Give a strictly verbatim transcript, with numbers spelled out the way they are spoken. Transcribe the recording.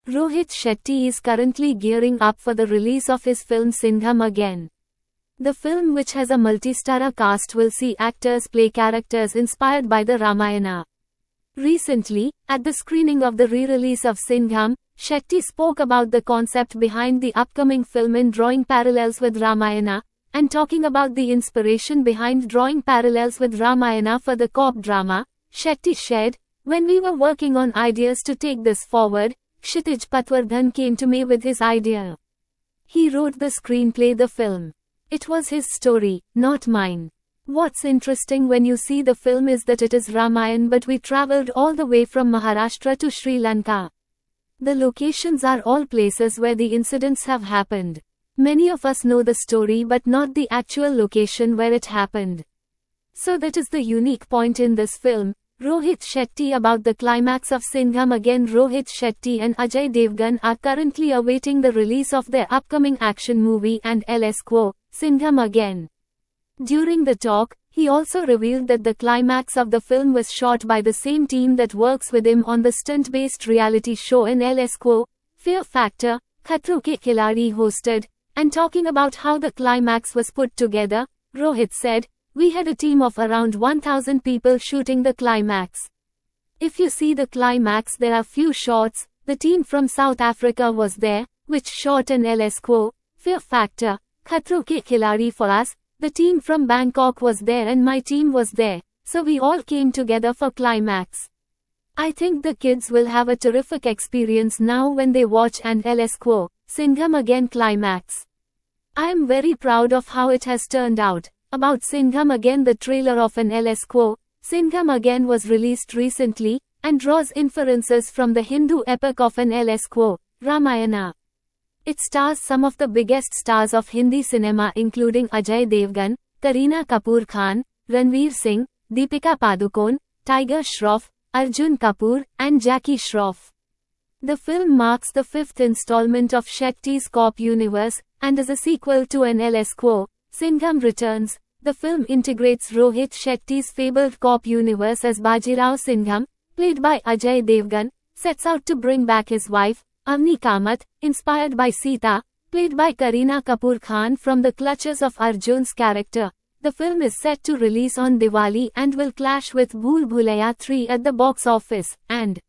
Rohit Shetty is currently gearing up for the release of his film Singham Again. The film, which has a multi-star cast, will see actors play characters inspired by the Ramayana. Recently, at the screening of the re-release of Singham, Shetty spoke about the concept behind the upcoming film in drawing parallels with Ramayana, and talking about the inspiration behind drawing parallels with Ramayana for the cop drama. Shetty shared, "When we were working on ideas to take this forward, Kshitij Patwardhan came to me with his idea. He wrote the screenplay, the film. It was his story, not mine. What's interesting when you see the film is that it is Ramayana, but we traveled all the way from Maharashtra to Sri Lanka. The locations are all places where the incidents have happened. Many of us know the story but not the actual location where it happened. So that is the unique point in this film." Rohit Shetty about the climax of Singham Again. Rohit Shetty and Ajay Devgan are currently awaiting the release of their upcoming action movie and L S Quo, Singham Again. During the talk, he also revealed that the climax of the film was shot by the same team that works with him on the stunt-based reality show in L S Quo, Fear Factor, Khatro Ke Khiladi hosted, and talking about how the climax was put together, Rohit said, "We had a team of around one thousand people shooting the climax. If you see the climax, there are few shots. The team from South Africa was there, which shot in L S Quo, Fear Factor, Khatro Ke Khiladi for us. The team from Bangkok was there and my team was there, so we all came together for climax. I think the kids will have a terrific experience now when they watch and L S Quo, Singham Again climax. I am very proud of how it has turned out." About Singham Again, the trailer of an L S Quo, Singham Again was released recently, and draws inferences from the Hindu epic of an L S Quo, Ramayana. It stars some of the biggest stars of Hindi cinema including Ajay Devgan, Kareena Kapoor Khan, Ranveer Singh, Deepika Padukone, Tiger Shroff, Arjun Kapoor, and Jackie Shroff. The film marks the fifth installment of Shetty's Cop universe, and is a sequel to an L S Quo, Singham Returns. The film integrates Rohit Shetty's fabled cop universe as Bajirao Singham, played by Ajay Devgan, sets out to bring back his wife, Avni Kamath, inspired by Sita, played by Kareena Kapoor Khan, from the clutches of Arjun's character. The film is set to release on Diwali and will clash with Bhool Bhulaiya three at the box office, and